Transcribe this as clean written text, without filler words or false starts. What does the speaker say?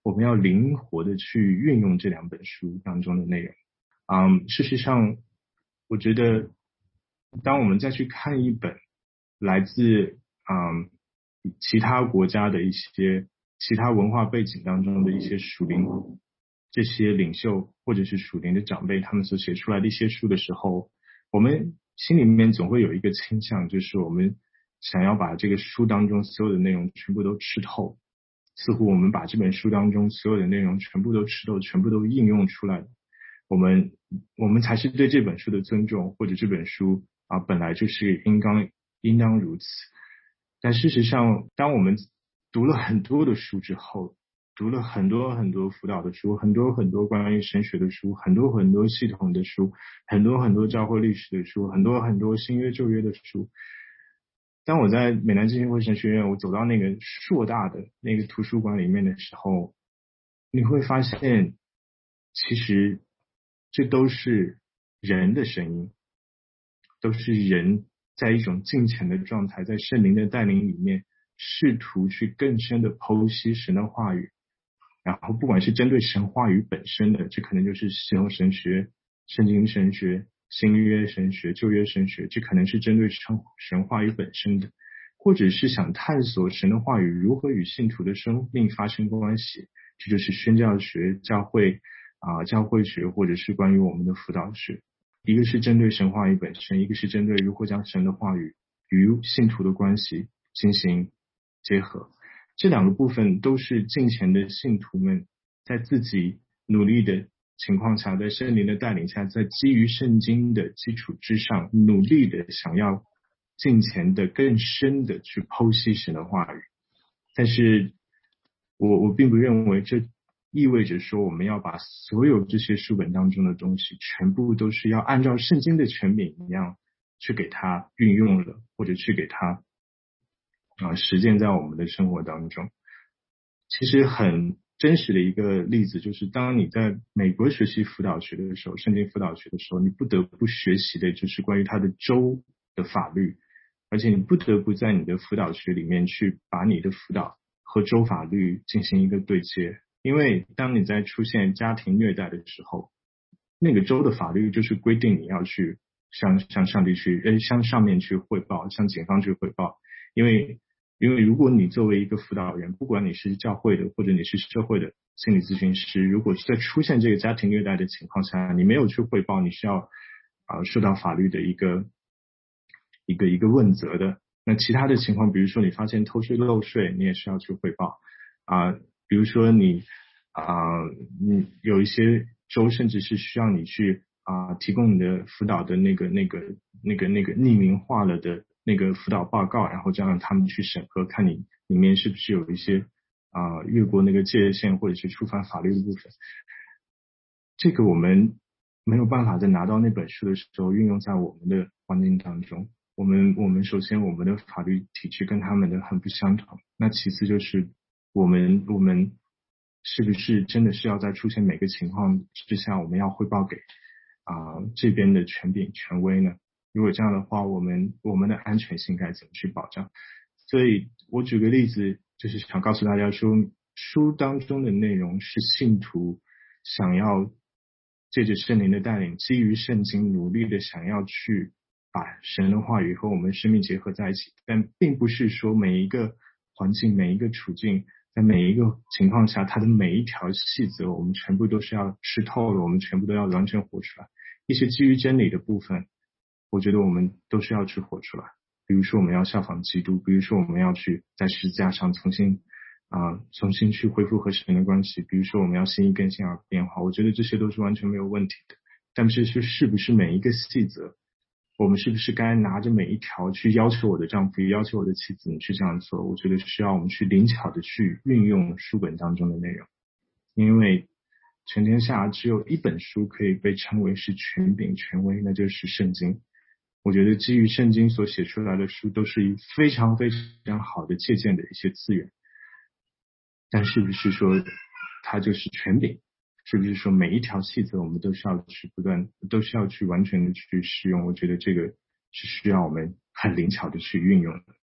我们要灵活的去运用这两本书当中的内容。事实上，我觉得当我们再去看一本来自其他国家的一些其他文化背景当中的一些属灵这些领袖或者是属灵的长辈他们所写出来的一些书的时候，我们心里面总会有一个倾向，就是我们想要把这个书当中所有的内容全部都吃透，似乎我们把这本书当中所有的内容全部都吃透，全部都应用出来了，我们才是对这本书的尊重，或者这本书本来就是应当如此。但事实上，当我们读了很多的书之后，读了很多很多辅导的书，很多很多关于神学的书，很多很多系统的书，很多很多教会历史的书，很多很多新约旧约的书。当我在美南浸信会神学院，我走到那个硕大的那个图书馆里面的时候，你会发现，其实这都是人的声音，都是人在一种敬虔的状态，在圣灵的带领里面，试图去更深的剖析神的话语。然后不管是针对神话语本身的，这可能就是系统神学、圣经神学、新约神学、旧约神学，这可能是针对神话语本身的，或者是想探索神的话语如何与信徒的生命发生关系，这就是宣教学、教会学，或者是关于我们的辅导学。一个是针对神话语本身，一个是针对如何将神的话语与信徒的关系进行结合。这两个部分都是敬虔的信徒们在自己努力的情况下，在圣灵的带领下，在基于圣经的基础之上，努力的想要敬虔的更深的去剖析神的话语。但是我并不认为这意味着说我们要把所有这些书本当中的东西全部都是要按照圣经的权柄一样去给它运用了，或者去给它实践在我们的生活当中。其实很真实的一个例子就是，当你在美国学习辅导学的时候，圣经辅导学的时候，你不得不学习的就是关于它的州的法律，而且你不得不在你的辅导学里面去把你的辅导和州法律进行一个对接。因为当你在出现家庭虐待的时候，那个州的法律就是规定你要去向上帝去向上面去汇报，向警方去汇报。因为如果你作为一个辅导员，不管你是教会的或者你是社会的心理咨询师，如果是在出现这个家庭虐待的情况下，你没有去汇报，你是要受到法律的一个问责的。那其他的情况，比如说你发现偷税漏税，你也是要去汇报比如说你有一些州甚至是需要你去提供你的辅导的那个匿名化了的那个辅导报告，然后这样让他们去审核，看你里面是不是有一些越过那个界限或者是触犯法律的部分。这个我们没有办法在拿到那本书的时候运用在我们的环境当中。我们首先我们的法律体制跟他们的很不相同，那其次就是我们是不是真的是要在出现每个情况之下，我们要汇报给这边的权威呢？如果这样的话，我们的安全性该怎么去保障？所以我举个例子，就是想告诉大家说，书当中的内容是信徒想要借着圣灵的带领，基于圣经努力的想要去把神的话语和我们生命结合在一起，但并不是说每一个环境、每一个处境，在每一个情况下，它的每一条细则，我们全部都是要吃透了，我们全部都要完全活出来。一些基于真理的部分，我觉得我们都是要去活出来。比如说我们要效仿基督，比如说我们要去在十字架上重新去恢复和神的关系，比如说我们要心意更新而变化，我觉得这些都是完全没有问题的。但是不是每一个细则，我们是不是该拿着每一条去要求我的丈夫，要求我的妻子你去这样做？我觉得需要我们去灵巧的去运用书本当中的内容，因为全天下只有一本书可以被称为是权柄权威，那就是圣经。我觉得基于圣经所写出来的书都是非常非常好的借鉴的一些资源，但是不是说它就是权柄？是不是说每一条细则我们都需要去完全的去使用？我觉得这个是需要我们很灵巧的去运用的。